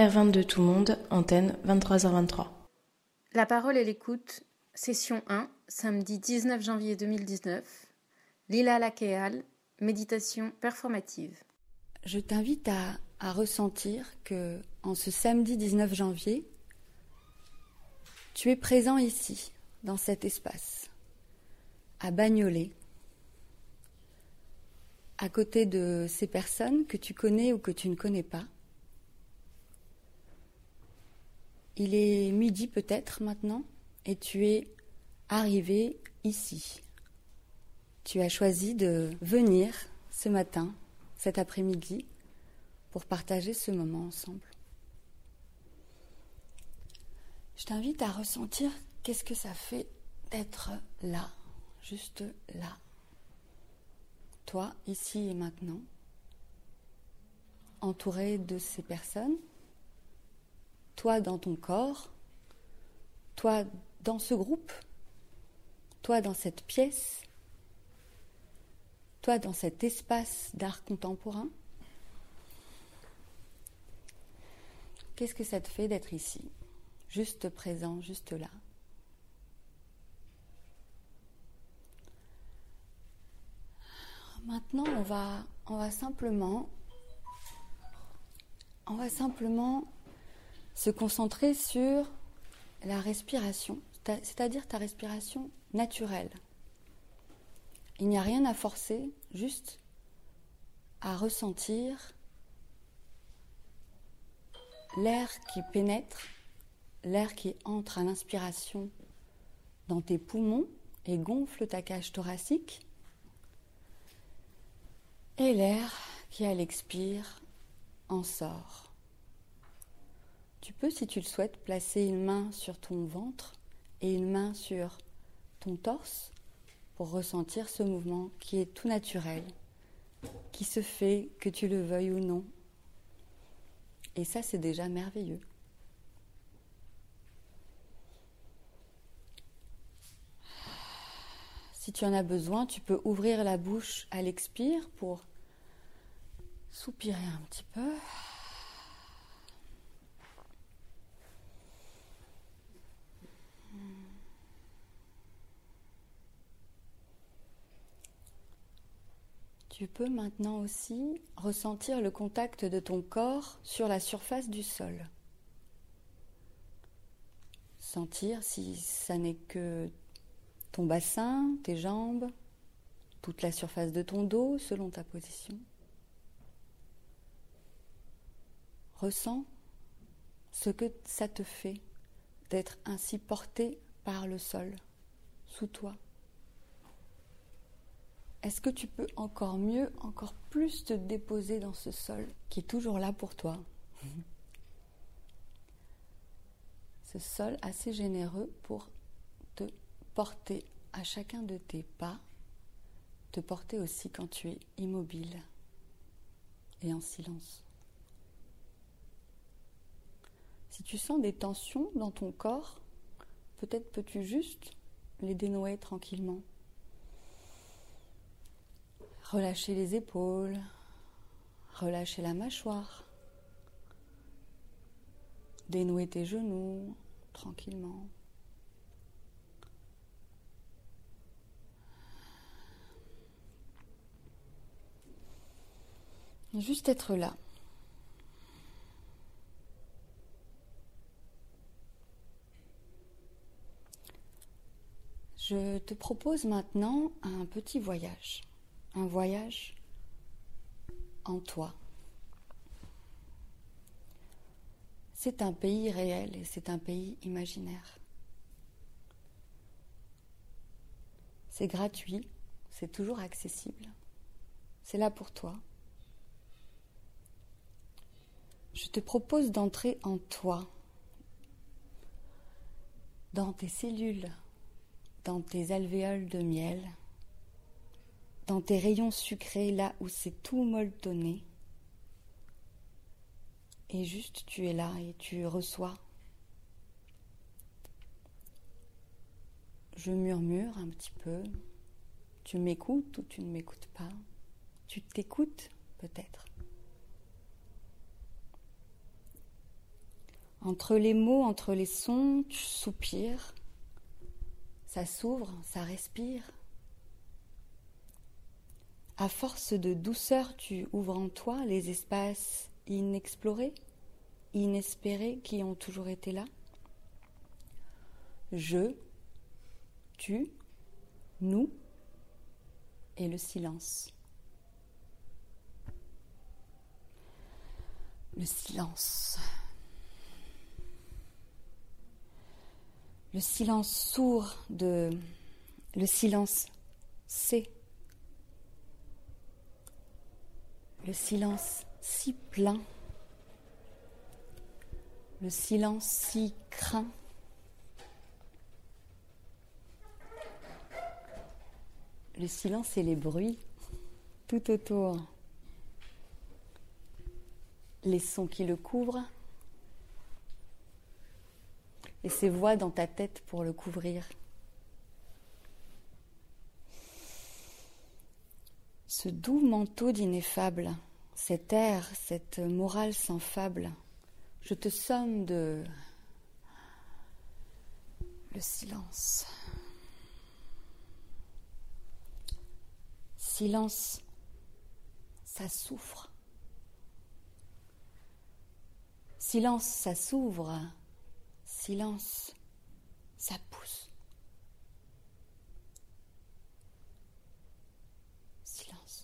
R22 Tout le monde, antenne 23h23. La parole et l'écoute, session 1, samedi 19 janvier 2019. Lila Lakeal, méditation performative. Je t'invite à ressentir que en ce samedi 19 janvier, tu es présent ici, dans cet espace, à Bagnolet, à côté de ces personnes que tu connais ou que tu ne connais pas. Il est midi peut-être maintenant et tu es arrivé ici. Tu as choisi de venir ce matin, cet après-midi, pour partager ce moment ensemble. Je t'invite à ressentir qu'est-ce que ça fait d'être là, juste là. Toi, ici et maintenant, entouré de ces personnes, toi dans ton corps, toi dans ce groupe, toi dans cette pièce, toi dans cet espace d'art contemporain. Qu'est-ce que ça te fait d'être ici, juste présent, juste là? Maintenant, on va simplement se concentrer sur la respiration, c'est-à-dire ta respiration naturelle. Il n'y a rien à forcer, juste à ressentir l'air qui pénètre, l'air qui entre à l'inspiration dans tes poumons et gonfle ta cage thoracique, et l'air qui à l'expire en sort. Tu peux, si tu le souhaites, placer une main sur ton ventre et une main sur ton torse pour ressentir ce mouvement qui est tout naturel, qui se fait que tu le veuilles ou non. Et ça, c'est déjà merveilleux. Si tu en as besoin, tu peux ouvrir la bouche à l'expire pour soupirer un petit peu. Tu peux maintenant aussi ressentir le contact de ton corps sur la surface du sol. Sentir si ça n'est que ton bassin, tes jambes, toute la surface de ton dos selon ta position. Ressens ce que ça te fait d'être ainsi porté par le sol, sous toi. Est-ce que tu peux encore mieux, encore plus te déposer dans ce sol qui est toujours là pour toi? Ce sol assez généreux pour te porter à chacun de tes pas, te porter aussi quand tu es immobile et en silence. Si tu sens des tensions dans ton corps, peut-être peux-tu juste les dénouer tranquillement. Relâcher les épaules, relâcher la mâchoire, dénouer tes genoux tranquillement. Juste être là. Je te propose maintenant un petit voyage. Un voyage en toi. C'est un pays réel et c'est un pays imaginaire. C'est gratuit, c'est toujours accessible. C'est là pour toi. Je te propose d'entrer en toi, dans tes cellules, dans tes alvéoles de miel, dans tes rayons sucrés, là où c'est tout molletonné. Et juste tu es là et tu reçois. Je murmure un petit peu. Tu m'écoutes ou tu ne m'écoutes pas. Tu t'écoutes peut-être. Entre les mots, entre les sons, tu soupires. Ça s'ouvre, ça respire. À force de douceur, tu ouvres en toi les espaces inexplorés, inespérés qui ont toujours été là. Je, tu, nous et le silence. Le silence. Le silence sourd de... Le silence c'est. Le silence si plein. Le silence si craint. Le silence et les bruits tout autour. Les sons qui le couvrent. Et ces voix dans ta tête pour le couvrir. Ce doux manteau d'ineffable, cet air, cette morale sans fable, je te somme de le silence. Silence, ça souffre. Silence, ça s'ouvre. Silence, ça pousse. Silence.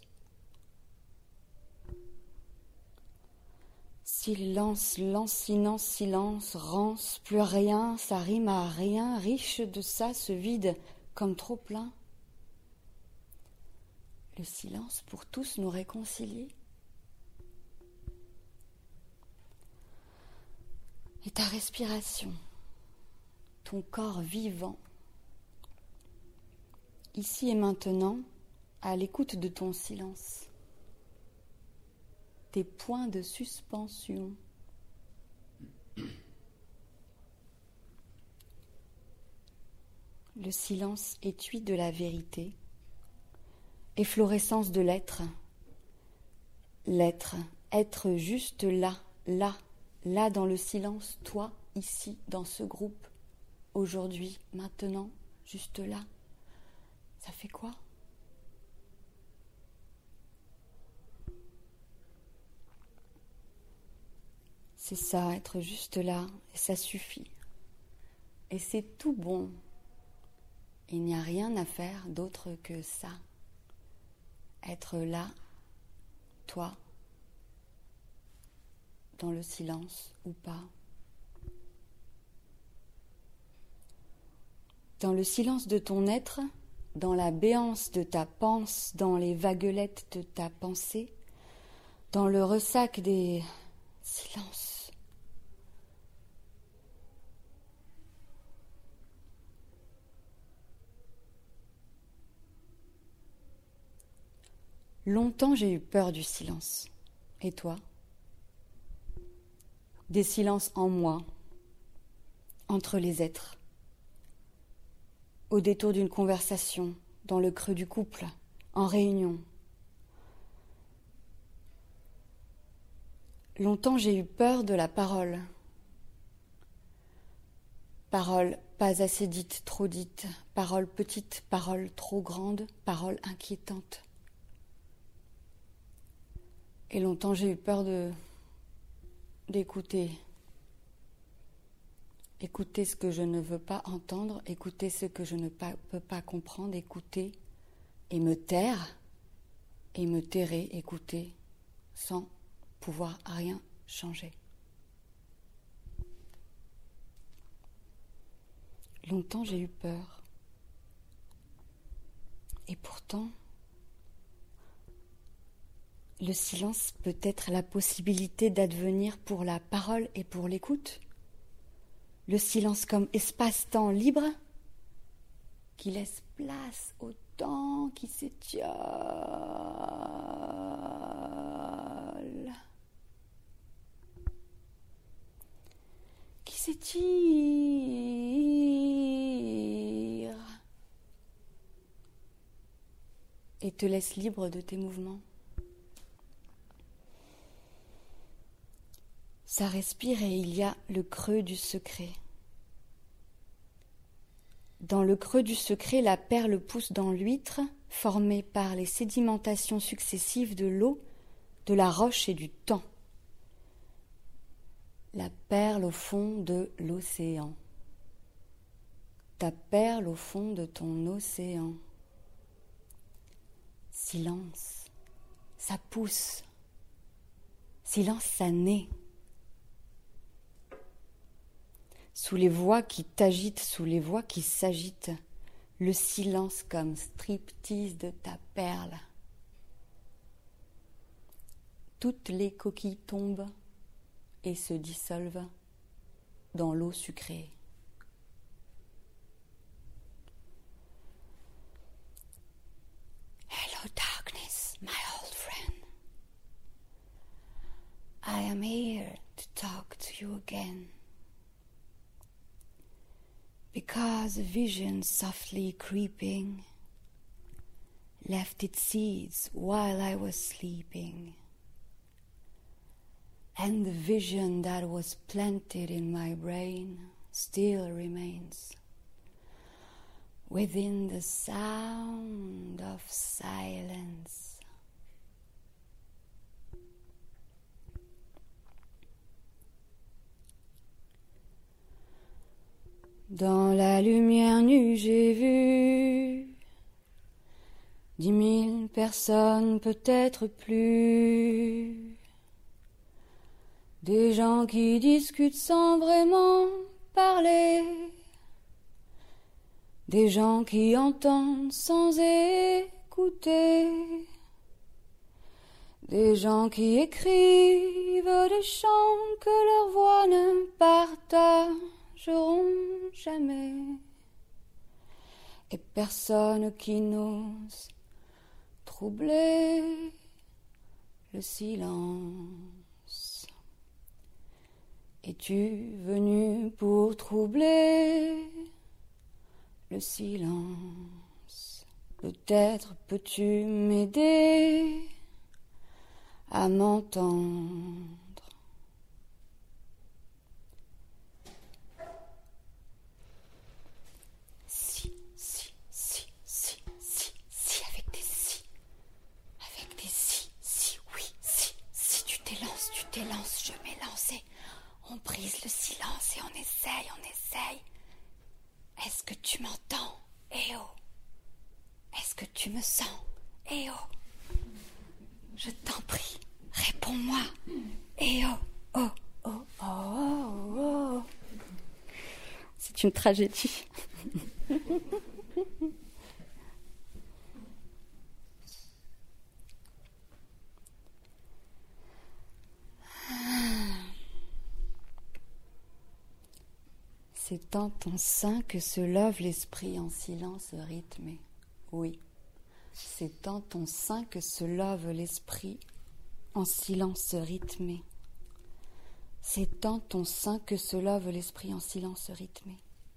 Silence, lancinant silence, rance, plus rien, ça rime à rien, riche de ça, se vide comme trop plein. Le silence pour tous nous réconcilier. Et ta respiration, ton corps vivant, ici et maintenant, à l'écoute de ton silence, tes points de suspension. Le silence étui de la vérité, efflorescence de l'être, l'être, être juste là, là, là dans le silence, toi, ici, dans ce groupe, aujourd'hui, maintenant, juste là. Ça fait quoi ? C'est ça, être juste là, et ça suffit. Et c'est tout bon. Il n'y a rien à faire d'autre que ça. Être là, toi, dans le silence ou pas. Dans le silence de ton être, dans la béance de ta panse, dans les vaguelettes de ta pensée, dans le ressac des silences. Longtemps j'ai eu peur du silence. Et toi ? Des silences en moi, entre les êtres, au détour d'une conversation, dans le creux du couple, en réunion. Longtemps j'ai eu peur de la parole. Parole pas assez dite, trop dite, parole petite, parole trop grande, parole inquiétante. Et longtemps j'ai eu peur d'écouter. Écouter ce que je ne veux pas entendre, écouter ce que je ne peux pas comprendre, écouter et me taire, et me tairer, écouter, sans pouvoir rien changer. Longtemps j'ai eu peur. Et pourtant, le silence peut être la possibilité d'advenir pour la parole et pour l'écoute. Le silence comme espace-temps libre qui laisse place au temps qui s'étiole, qui s'étire et te laisse libre de tes mouvements. Ça respire et il y a le creux du secret. Dans le creux du secret, la perle pousse dans l'huître, formée par les sédimentations successives de l'eau, de la roche et du temps. La perle au fond de l'océan. Ta perle au fond de ton océan. Silence, ça pousse. Silence, ça naît. Sous les voix qui t'agitent, sous les voix qui s'agitent, le silence comme striptease de ta perle. Toutes les coquilles tombent et se dissolvent dans l'eau sucrée. Hello darkness, my old friend. I am here to talk to you again. Because a vision softly creeping left its seeds while I was sleeping. And the vision that was planted in my brain still remains within the sound of silence. Dans la lumière nue, j'ai vu 10 000 personnes, peut-être plus. Des gens qui discutent sans vraiment parler. Des gens qui entendent sans écouter. Des gens qui écrivent des chants que leur voix ne partageront jamais. Et personne qui n'ose troubler le silence. Es-tu venu pour troubler le silence? Peut-être peux-tu m'aider à m'entendre. Si, avec des si. Avec des si, oui, si tu t'élances, je m'ai lancé. On brise le silence et on essaye. Est-ce que tu m'entends? Eh oh. Est-ce que tu me sens? Eh oh. Je t'en prie, réponds-moi. Eh oh. C'est une tragédie. C'est dans ton sein que se love l'esprit en silence rythmé. Oui, c'est dans ton sein que se love l'esprit en silence rythmé. C'est dans ton sein que se love l'esprit en silence rythmé.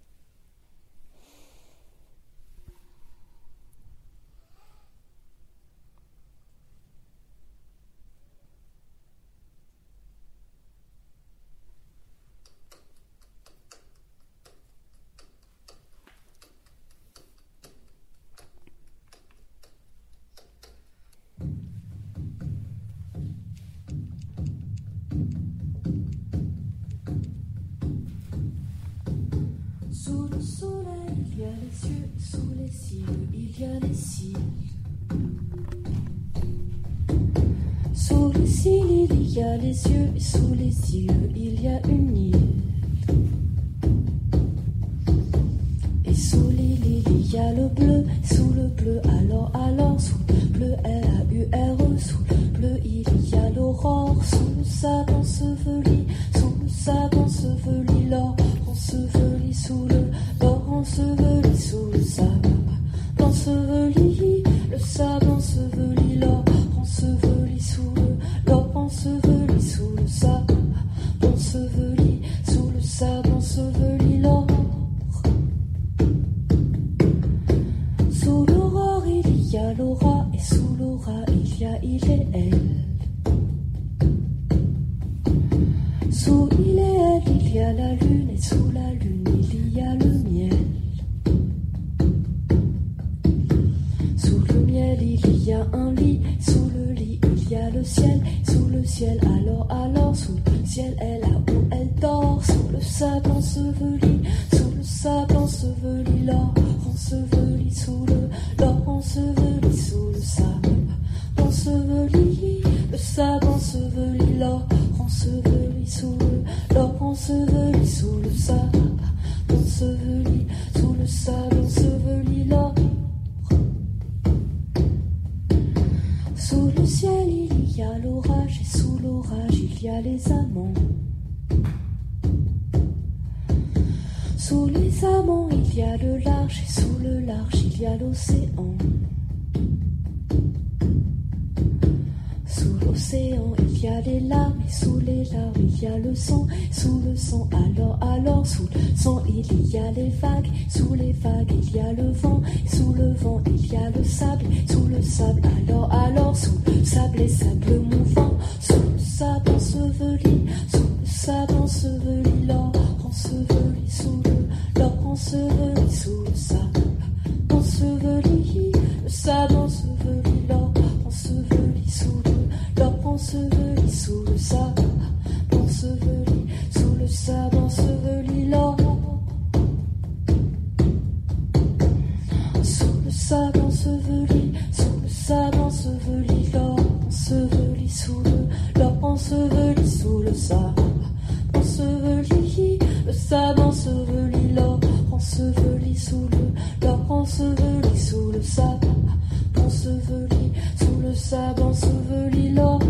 Sous le soleil, il y a les cieux, sous les cieux, il y a les cils. Sous les cils, il y a les yeux, et sous les yeux, il y a une île. Et sous l'île, il y a le bleu, sous le bleu, alors, sous le bleu, L-A-U-R-E, sous le bleu, il y a l'aurore, sous le sable enseveli, l'or enseveli sous l'or enseveli sous le sable enseveli, le sable enseveli, l'or enseveli sous l'or enseveli sous le sable enseveli sous le sable enseveli, l'or. Sous l'aurore il y a l'aura et sous l'aura il y a il et elle. Sous a la lune et sous la lune il y a le miel. Sous le miel il y a un lit, sous le lit il y a le ciel, sous le ciel alors, sous le ciel est là où elle dort, sous le sable enseveli, sous le sable enseveli, l'or enseveli sous l'or enseveli sous le sable enseveli, le sable enseveli, l'or enseveli sous l'or enseveli sous le sable enseveli, sous le sable enseveli, l'or. Sous le ciel il y a l'orage et sous l'orage il y a les amants. Sous les amants il y a le large et sous le large il y a l'océan. Sous l'océan il y a les larmes et sous les larmes il y a le sang. Sous le sang alors, sous le sang il y a les vagues. Sous les vagues il y a le vent. Et sous le vent il y a le sable. Sous le sable alors, sous le sable et sable mouvant. Sous le sable enseveli, sous le sable enseveli, l'or enseveli sous l'or enseveli sous le sable enseveli, le sable enseveli, l'or enseveli sous l'or enseveli sous le sable enseveli, sous le sable enseveli, l'or. Sous le sable enseveli, sous le sable enseveli, l'or enseveli sous l'or enseveli sous le sable enseveli, le sable enseveli, l'or enseveli sous l'or enseveli sous le sable enseveli, sous le sable enseveli, l'or.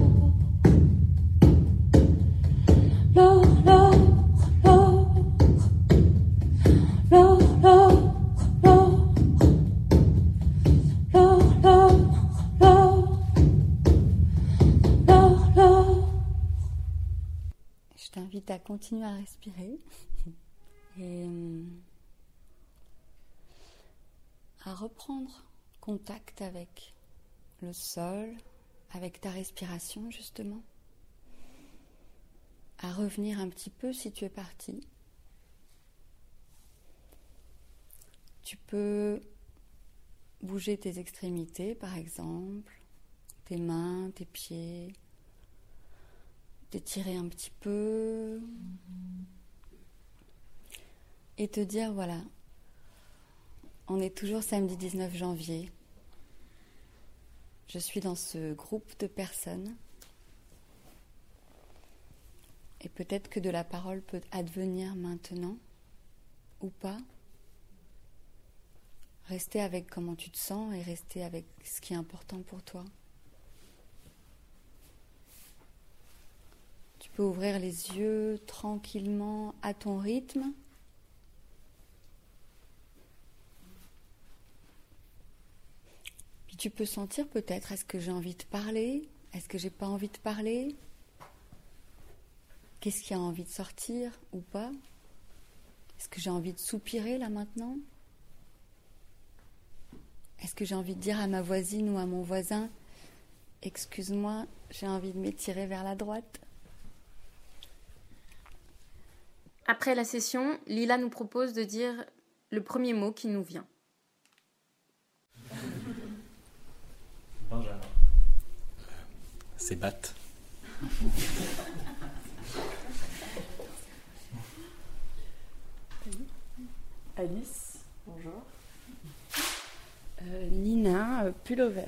L'or, l'or, l'or, l'or, l'or, l'or, l'or, l'or, l'or, l'or, l'or. Je t'invite à continuer à respirer et à reprendre contact avec le sol, avec ta respiration justement, à revenir un petit peu si tu es parti. Tu peux bouger tes extrémités par exemple, tes mains, tes pieds, t'étirer un petit peu et te dire voilà, on est toujours samedi 19 janvier. Je suis dans ce groupe de personnes et peut-être que de la parole peut advenir maintenant ou pas. Rester avec comment tu te sens et rester avec ce qui est important pour toi. Tu peux ouvrir les yeux tranquillement à ton rythme. Puis tu peux sentir peut-être, est-ce que j'ai envie de parler? Est-ce que j'ai pas envie de parler? Qu'est-ce qui a envie de sortir ou pas? Est-ce que j'ai envie de soupirer là maintenant? Est-ce que j'ai envie de dire à ma voisine ou à mon voisin « Excuse-moi, j'ai envie de m'étirer vers la droite ». Après la session, Lila nous propose de dire le premier mot qui nous vient. Benjamin. C'est Bat. Alice, bonjour. Nina, pullover.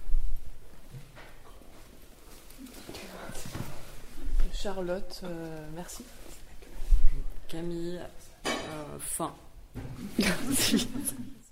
Charlotte, merci. Camille, fin. Merci.